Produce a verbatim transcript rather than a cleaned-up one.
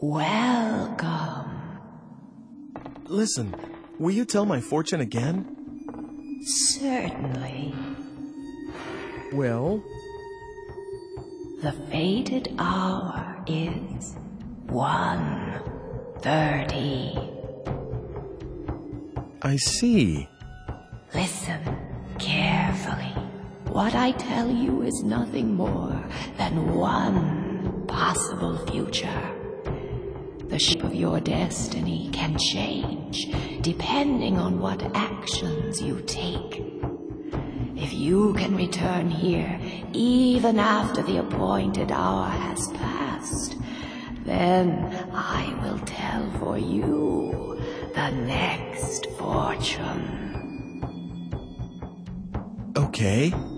Welcome. Listen, will you tell my fortune again? Certainly. Well? The fated hour is one thirty. I see. Listen carefully. What I tell you is nothing more than one possible future. The shape of your destiny can change depending on what actions you take. If you can return here even after the appointed hour has passed, then I will tell for you the next fortune. Okay.